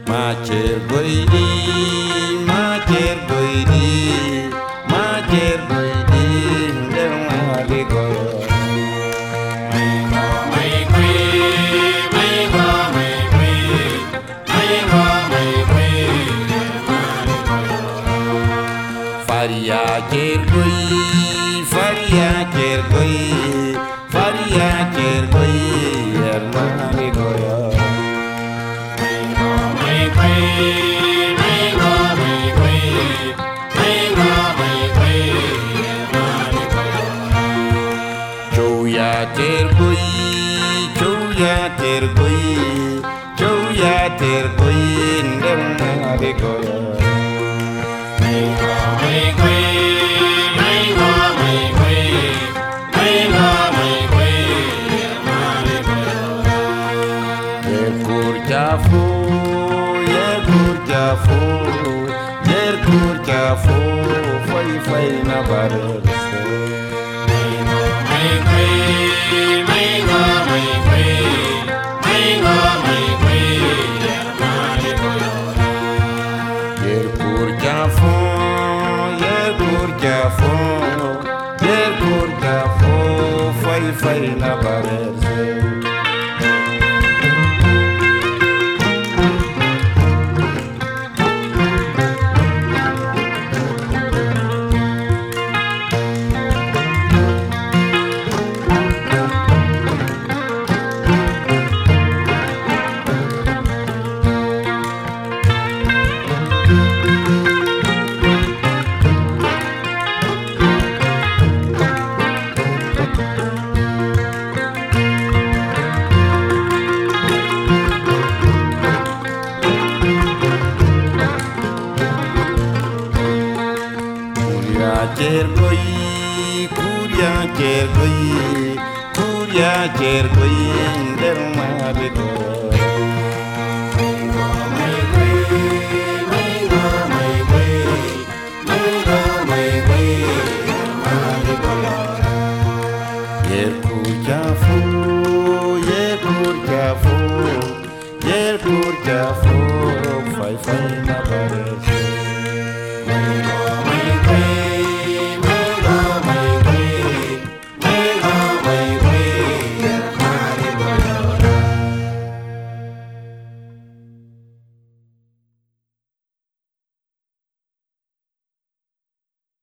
Macer goydi, macer goydi, macer goydi, nder maali goyo. Faria cer goydi, faria cer goydi, faria cer goydi, nder maali goyo. Chouya tergoy, chouya tergoy, nder maali goyo. Yer kurjafo, fay na barese. Yer kurjafo, fay na barese. Kurya cergoy, nder maali goyo. Yer kurjafo, fay na barese.